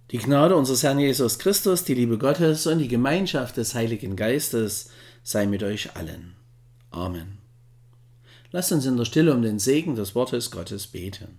Die Gnade unseres Herrn Jesus Christus, die Liebe Gottes und die Gemeinschaft des Heiligen Geistes sei mit euch allen. Amen. Lasst uns in der Stille um den Segen des Wortes Gottes beten.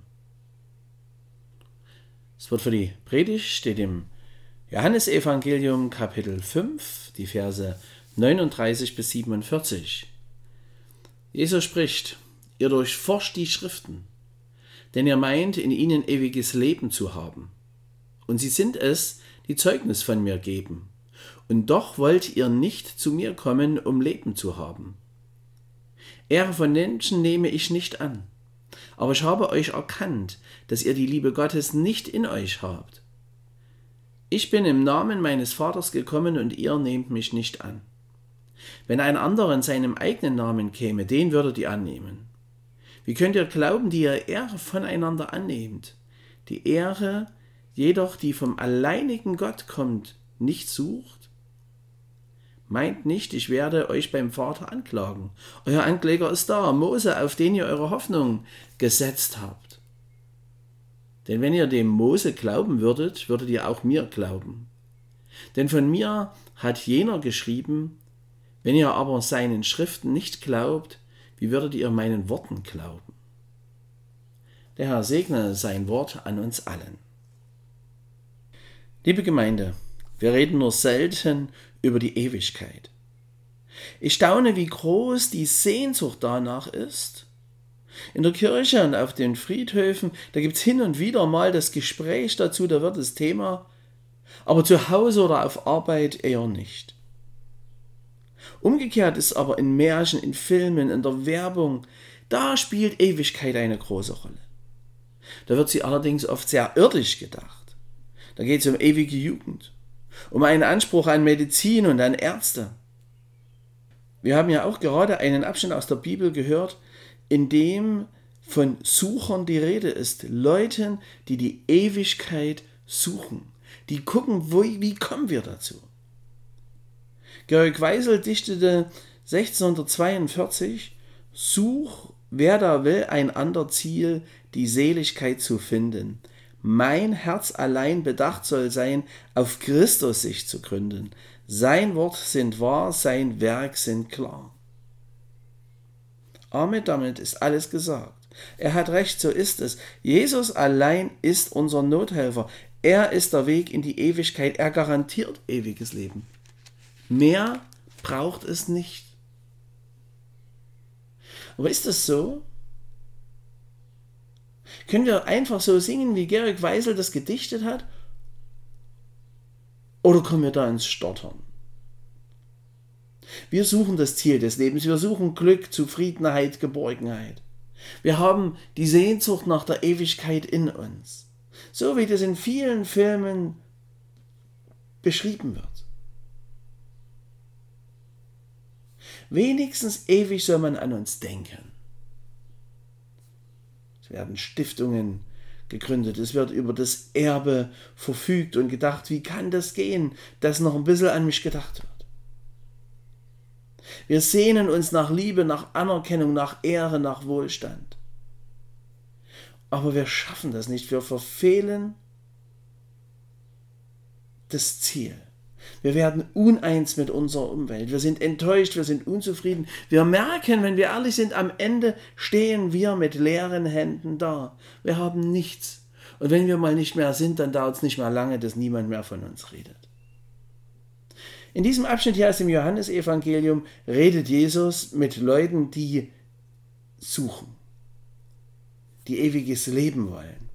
Das Wort für die Predigt steht im Johannesevangelium Kapitel 5, die Verse 39 bis 47. Jesus spricht: Ihr durchforscht die Schriften, denn ihr meint, in ihnen ewiges Leben zu haben. Und sie sind es, die Zeugnis von mir geben. Und doch wollt ihr nicht zu mir kommen, um Leben zu haben. Ehre von Menschen nehme ich nicht an, aber ich habe euch erkannt, dass ihr die Liebe Gottes nicht in euch habt. Ich bin im Namen meines Vaters gekommen und ihr nehmt mich nicht an. Wenn ein anderer in seinem eigenen Namen käme, den würdet ihr annehmen. Wie könnt ihr glauben, die ihr Ehre voneinander annehmt? Die Ehre jedoch, die vom alleinigen Gott kommt, nicht sucht? Meint nicht, ich werde euch beim Vater anklagen. Euer Ankläger ist da, Mose, auf den ihr eure Hoffnung gesetzt habt. Denn wenn ihr dem Mose glauben würdet, würdet ihr auch mir glauben. Denn von mir hat jener geschrieben: Wenn ihr aber seinen Schriften nicht glaubt, wie würdet ihr meinen Worten glauben? Der Herr segne sein Wort an uns allen. Liebe Gemeinde, wir reden nur selten über die Ewigkeit. Ich staune, wie groß die Sehnsucht danach ist. In der Kirche und auf den Friedhöfen, da gibt es hin und wieder mal das Gespräch dazu, da wird das Thema, aber zu Hause oder auf Arbeit eher nicht. Umgekehrt ist aber in Märchen, in Filmen, in der Werbung, da spielt Ewigkeit eine große Rolle. Da wird sie allerdings oft sehr irdisch gedacht. Da geht es um ewige Jugend, um einen Anspruch an Medizin und an Ärzte. Wir haben ja auch gerade einen Abschnitt aus der Bibel gehört, in dem von Suchern die Rede ist. Leuten, die die Ewigkeit suchen, die gucken, wie kommen wir dazu. Georg Weisel dichtete 1642: Such, wer da will, ein ander Ziel, die Seligkeit zu finden. Mein Herz allein bedacht soll sein, auf Christus sich zu gründen. Sein Wort sind wahr, sein Werk sind klar. Damit ist alles gesagt. Er hat recht, so ist es. Jesus allein ist unser Nothelfer. Er ist der Weg in die Ewigkeit. Er garantiert ewiges Leben. Mehr braucht es nicht. Aber ist das so? Können wir einfach so singen, wie Georg Weisel das gedichtet hat? Oder kommen wir da ins Stottern? Wir suchen das Ziel des Lebens, wir suchen Glück, Zufriedenheit, Geborgenheit. Wir haben die Sehnsucht nach der Ewigkeit in uns, so wie das in vielen Filmen beschrieben wird. Wenigstens ewig soll man an uns denken. Es werden Stiftungen gegründet, es wird über das Erbe verfügt und gedacht, wie kann das gehen, dass noch ein bisschen an mich gedacht wird. Wir sehnen uns nach Liebe, nach Anerkennung, nach Ehre, nach Wohlstand. Aber wir schaffen das nicht, wir verfehlen das Ziel. Wir werden uneins mit unserer Umwelt, wir sind enttäuscht, wir sind unzufrieden. Wir merken, wenn wir ehrlich sind, am Ende stehen wir mit leeren Händen da. Wir haben nichts. Und wenn wir mal nicht mehr sind, dann dauert es nicht mehr lange, dass niemand mehr von uns redet. In diesem Abschnitt hier aus dem Johannesevangelium redet Jesus mit Leuten, die suchen, die ewiges Leben wollen.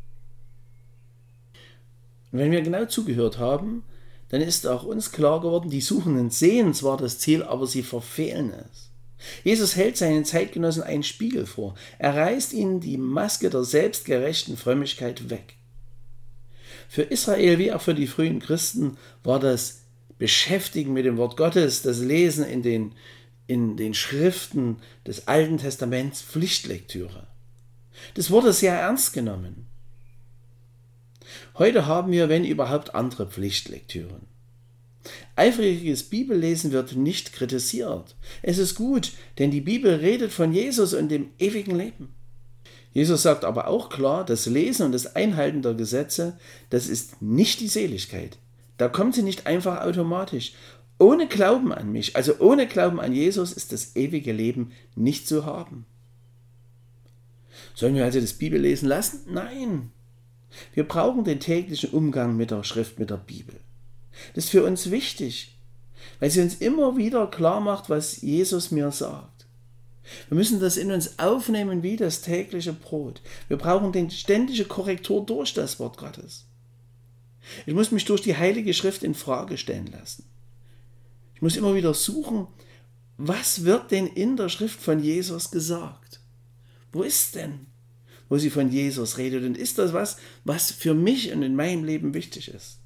Und wenn wir genau zugehört haben, dann ist auch uns klar geworden, die Suchenden sehen zwar das Ziel, aber sie verfehlen es. Jesus hält seinen Zeitgenossen einen Spiegel vor. Er reißt ihnen die Maske der selbstgerechten Frömmigkeit weg. Für Israel wie auch für die frühen Christen war das Beschäftigen mit dem Wort Gottes, das Lesen in den Schriften des Alten Testaments Pflichtlektüre. Das wurde sehr ernst genommen. Heute haben wir, wenn überhaupt, andere Pflichtlektüren. Eifriges Bibellesen wird nicht kritisiert. Es ist gut, denn die Bibel redet von Jesus und dem ewigen Leben. Jesus sagt aber auch klar, das Lesen und das Einhalten der Gesetze, das ist nicht die Seligkeit. Da kommt sie nicht einfach automatisch. Ohne Glauben an mich, also ohne Glauben an Jesus, ist das ewige Leben nicht zu haben. Sollen wir also das Bibellesen lassen? Nein. Wir brauchen den täglichen Umgang mit der Schrift, mit der Bibel. Das ist für uns wichtig, weil sie uns immer wieder klar macht, was Jesus mir sagt. Wir müssen das in uns aufnehmen wie das tägliche Brot. Wir brauchen die ständige Korrektur durch das Wort Gottes. Ich muss mich durch die Heilige Schrift in Frage stellen lassen. Ich muss immer wieder suchen, was wird denn in der Schrift von Jesus gesagt? Wo ist denn, wo sie von Jesus redet? Und ist das was für mich und in meinem Leben wichtig ist?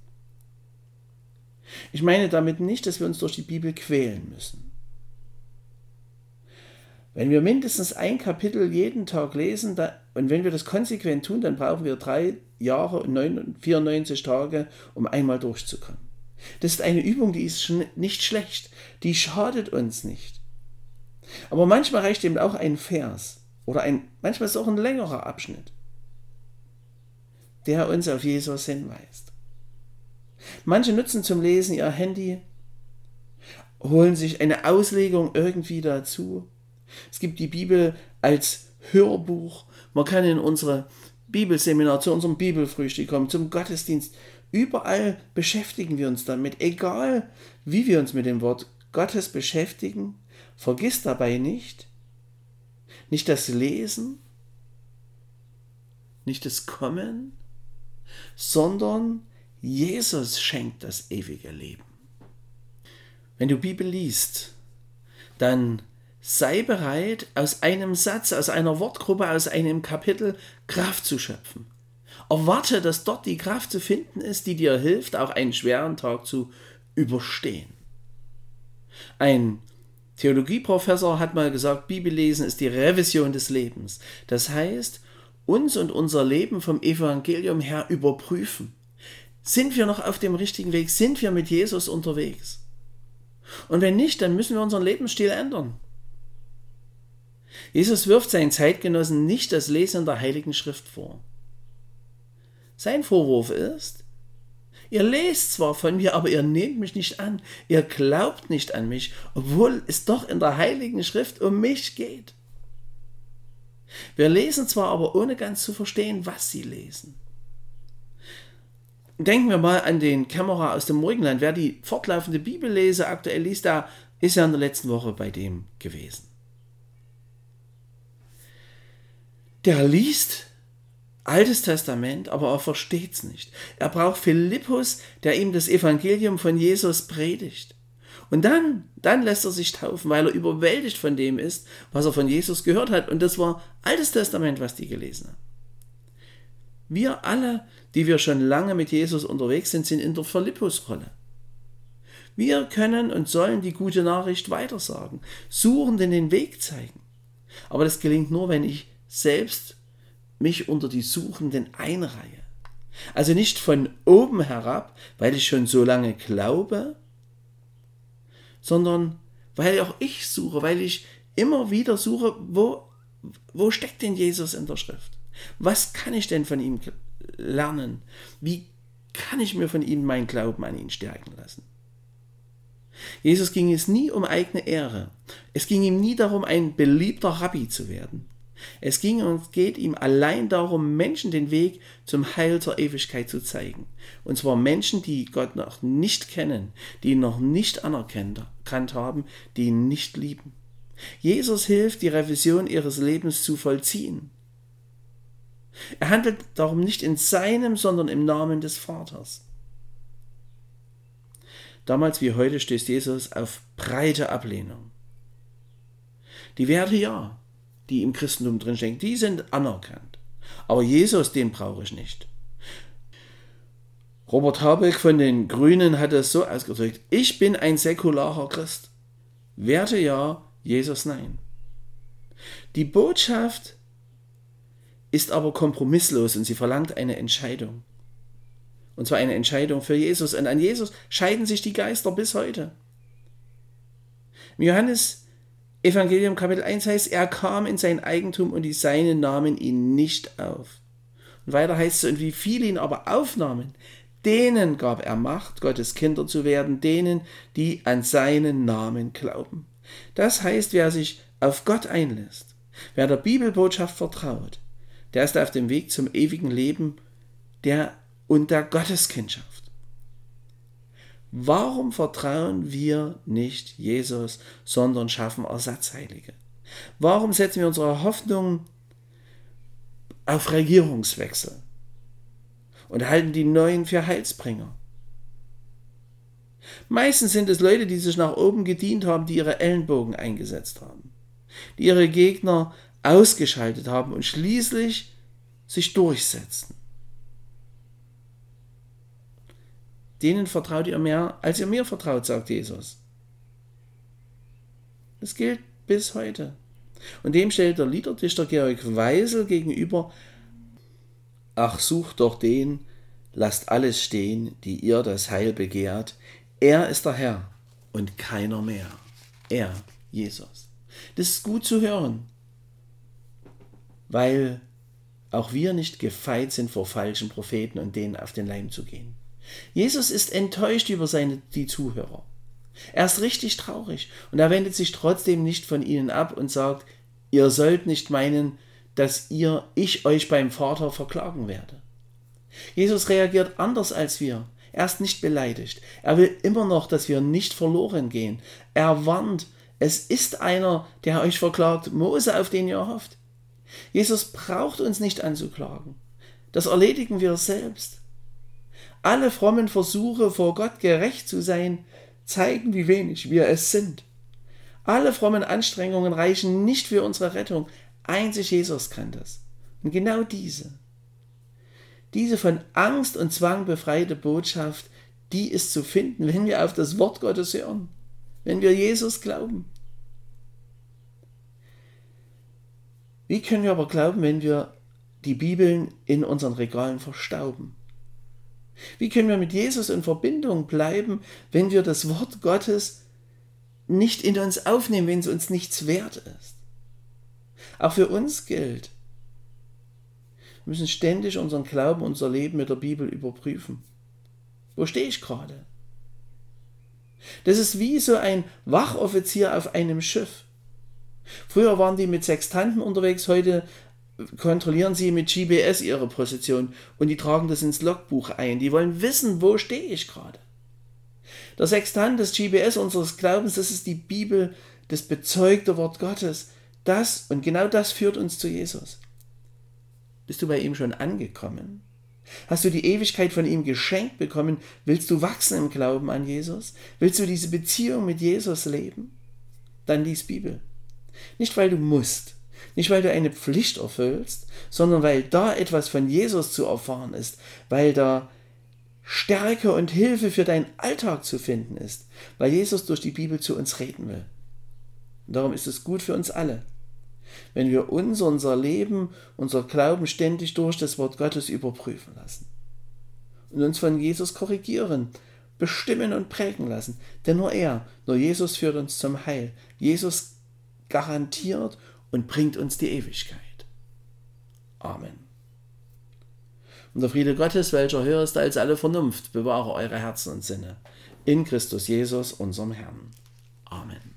Ich meine damit nicht, dass wir uns durch die Bibel quälen müssen. Wenn wir mindestens ein Kapitel jeden Tag lesen und wenn wir das konsequent tun, dann brauchen wir 3 Jahre und 94 Tage, um einmal durchzukommen. Das ist eine Übung, die ist nicht schlecht, die schadet uns nicht. Aber manchmal reicht eben auch ein Vers oder manchmal ist es auch ein längerer Abschnitt, der uns auf Jesus hinweist. Manche nutzen zum Lesen ihr Handy, holen sich eine Auslegung irgendwie dazu. Es gibt die Bibel als Hörbuch. Man kann in unsere Bibelseminar, zu unserem Bibelfrühstück kommen, zum Gottesdienst. Überall beschäftigen wir uns damit. Egal, wie wir uns mit dem Wort Gottes beschäftigen, vergiss dabei nicht das Lesen, nicht das Kommen, sondern Jesus schenkt das ewige Leben. Wenn du Bibel liest, dann sei bereit, aus einem Satz, aus einer Wortgruppe, aus einem Kapitel Kraft zu schöpfen. Erwarte, dass dort die Kraft zu finden ist, die dir hilft, auch einen schweren Tag zu überstehen. Ein Theologieprofessor hat mal gesagt, Bibellesen ist die Revision des Lebens. Das heißt, uns und unser Leben vom Evangelium her überprüfen. Sind wir noch auf dem richtigen Weg? Sind wir mit Jesus unterwegs? Und wenn nicht, dann müssen wir unseren Lebensstil ändern. Jesus wirft seinen Zeitgenossen nicht das Lesen der Heiligen Schrift vor. Sein Vorwurf ist, ihr lest zwar von mir, aber ihr nehmt mich nicht an, ihr glaubt nicht an mich, obwohl es doch in der Heiligen Schrift um mich geht. Wir lesen zwar, aber ohne ganz zu verstehen, was sie lesen. Denken wir mal an den Kämmerer aus dem Morgenland. Wer die fortlaufende Bibellese aktuell liest, da ist ja in der letzten Woche bei dem gewesen. Der liest Altes Testament, aber er versteht es nicht. Er braucht Philippus, der ihm das Evangelium von Jesus predigt. Und dann lässt er sich taufen, weil er überwältigt von dem ist, was er von Jesus gehört hat. Und das war Altes Testament, was die gelesen haben. Wir alle, die wir schon lange mit Jesus unterwegs sind, sind in der Philippus-Rolle. Wir können und sollen die gute Nachricht weitersagen, Suchenden den Weg zeigen. Aber das gelingt nur, wenn ich selbst mich unter die Suchenden einreihe. Also nicht von oben herab, weil ich schon so lange glaube, sondern weil auch ich suche, weil ich immer wieder suche, wo steckt denn Jesus in der Schrift? Was kann ich denn von ihm lernen? Wie kann ich mir von ihm meinen Glauben an ihn stärken lassen? Jesus ging es nie um eigene Ehre. Es ging ihm nie darum, ein beliebter Rabbi zu werden. Es ging und geht ihm allein darum, Menschen den Weg zum Heil zur Ewigkeit zu zeigen. Und zwar Menschen, die Gott noch nicht kennen, die ihn noch nicht anerkannt haben, die ihn nicht lieben. Jesus hilft, die Revision ihres Lebens zu vollziehen. Er handelt darum nicht in seinem, sondern im Namen des Vaters. Damals wie heute stößt Jesus auf breite Ablehnung. Die Werte ja, die im Christentum drinstecken, die sind anerkannt. Aber Jesus, den brauche ich nicht. Robert Habeck von den Grünen hat es so ausgedrückt: Ich bin ein säkularer Christ. Werte ja, Jesus nein. Die Botschaft ist aber kompromisslos und sie verlangt eine Entscheidung. Und zwar eine Entscheidung für Jesus. Und an Jesus scheiden sich die Geister bis heute. Im Johannesevangelium Evangelium Kapitel 1 heißt, er kam in sein Eigentum und die Seinen nahmen ihn nicht auf. Und weiter heißt es, und wie viele ihn aber aufnahmen, denen gab er Macht, Gottes Kinder zu werden, denen, die an seinen Namen glauben. Das heißt, wer sich auf Gott einlässt, wer der Bibelbotschaft vertraut, der ist auf dem Weg zum ewigen Leben und der Gotteskindschaft. Warum vertrauen wir nicht Jesus, sondern schaffen Ersatzheilige? Warum setzen wir unsere Hoffnung auf Regierungswechsel und halten die Neuen für Heilsbringer? Meistens sind es Leute, die sich nach oben gedient haben, die ihre Ellenbogen eingesetzt haben, die ihre Gegner ausgeschaltet haben und schließlich sich durchsetzen. Denen vertraut ihr mehr, als ihr mir vertraut, sagt Jesus. Das gilt bis heute. Und dem stellt der Liederdichter Georg Weisel gegenüber: Ach, sucht doch den, lasst alles stehen, die ihr das Heil begehrt. Er ist der Herr und keiner mehr. Er, Jesus. Das ist gut zu hören, weil auch wir nicht gefeit sind vor falschen Propheten und denen auf den Leim zu gehen. Jesus ist enttäuscht über die Zuhörer. Er ist richtig traurig und er wendet sich trotzdem nicht von ihnen ab und sagt, ihr sollt nicht meinen, dass ich euch beim Vater verklagen werde. Jesus reagiert anders als wir. Er ist nicht beleidigt. Er will immer noch, dass wir nicht verloren gehen. Er warnt, es ist einer, der euch verklagt, Mose, auf den ihr hofft. Jesus braucht uns nicht anzuklagen. Das erledigen wir selbst. Alle frommen Versuche, vor Gott gerecht zu sein, zeigen, wie wenig wir es sind. Alle frommen Anstrengungen reichen nicht für unsere Rettung. Einzig Jesus kann das. Und genau diese von Angst und Zwang befreite Botschaft, die ist zu finden, wenn wir auf das Wort Gottes hören, wenn wir Jesus glauben. Wie können wir aber glauben, wenn wir die Bibeln in unseren Regalen verstauben? Wie können wir mit Jesus in Verbindung bleiben, wenn wir das Wort Gottes nicht in uns aufnehmen, wenn es uns nichts wert ist? Auch für uns gilt, wir müssen ständig unseren Glauben, unser Leben mit der Bibel überprüfen. Wo stehe ich gerade? Das ist wie so ein Wachoffizier auf einem Schiff. Früher waren die mit Sextanten unterwegs, heute kontrollieren sie mit GPS ihre Position und die tragen das ins Logbuch ein. Die wollen wissen, wo stehe ich gerade. Der Sextant, das GPS unseres Glaubens, das ist die Bibel, das bezeugte Wort Gottes. Das und genau das führt uns zu Jesus. Bist du bei ihm schon angekommen? Hast du die Ewigkeit von ihm geschenkt bekommen? Willst du wachsen im Glauben an Jesus? Willst du diese Beziehung mit Jesus leben? Dann lies Bibel. Nicht, weil du musst, nicht, weil du eine Pflicht erfüllst, sondern weil da etwas von Jesus zu erfahren ist, weil da Stärke und Hilfe für deinen Alltag zu finden ist, weil Jesus durch die Bibel zu uns reden will. Und darum ist es gut für uns alle, wenn wir unser Leben, unser Glauben ständig durch das Wort Gottes überprüfen lassen und uns von Jesus korrigieren, bestimmen und prägen lassen. Denn nur Jesus führt uns zum Heil. Jesus garantiert und bringt uns die Ewigkeit. Amen. Und der Friede Gottes, welcher höher ist als alle Vernunft, bewahre eure Herzen und Sinne in Christus Jesus, unserem Herrn. Amen.